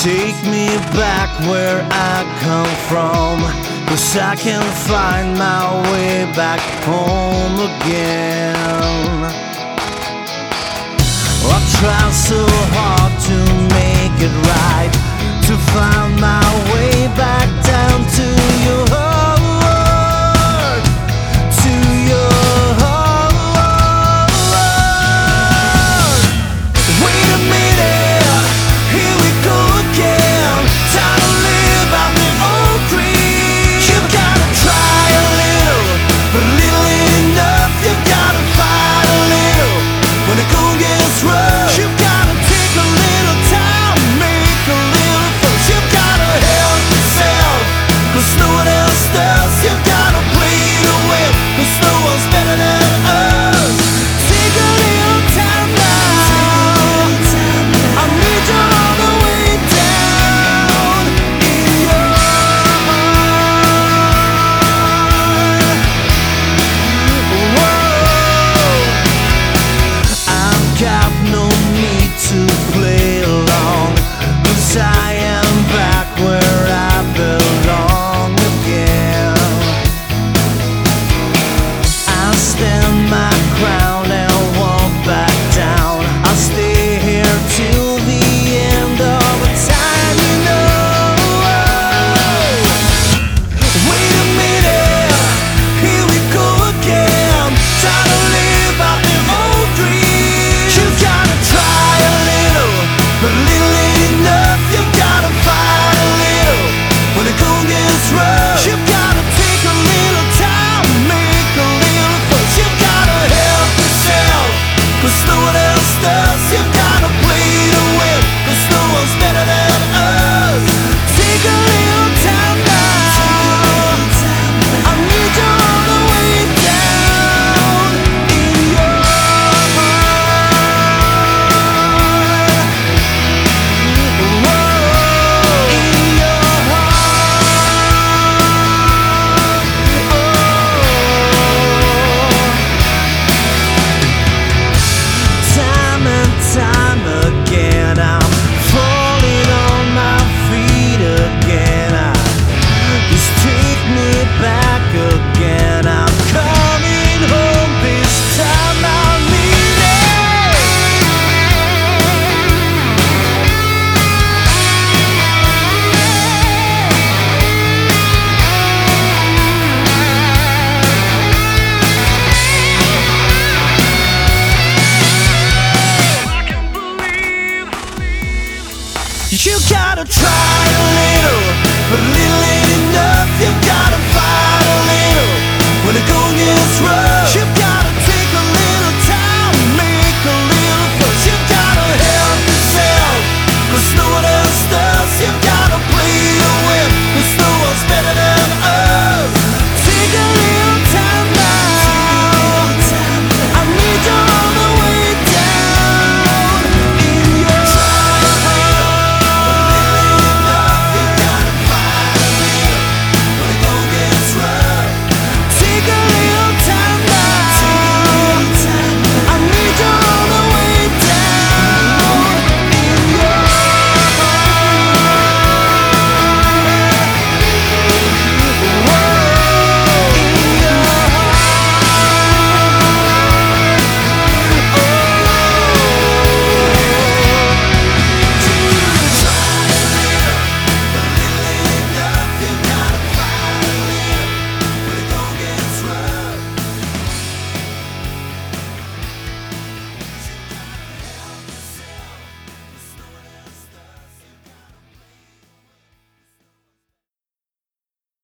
Take me back where I come from, 'cause I can't find my way back home again. I've tried so hard to make it right, to find my way back down to your heart, to your heart. Wait a minute, here we go again. Time to live out the old dream. You gotta try a little, but a little ain't enough. You gotta fight a little when the going gets rough. You gotta take a little time, make a little fuss. You gotta help yourself, 'cause no one else does. You gotta play to win, 'cause no one's better than us. Take a little time now, I need you all the way down in your heart. Whoa. I've got no need to play along, 'cause I am back where I belong again. I stand my ground and won't back down. I'll stay here till the end of time, you know. Wait a minute, here we go again. Try to live out the old dream. You gotta try a little, but a little ain't enough. You gotta fight a little when the going gets rough. You gotta take a little time, make a little fuss. You gotta help yourself, 'cause no one else does. You gotta play to win, 'cause no one's better than us. Take a little time now, I need you all the way down in your heart. Whoa, in your heart. Oh. Time and time again, I'm falling on my feet again. Just take me back again. I'm coming home this time. I mean it. You gotta try a little,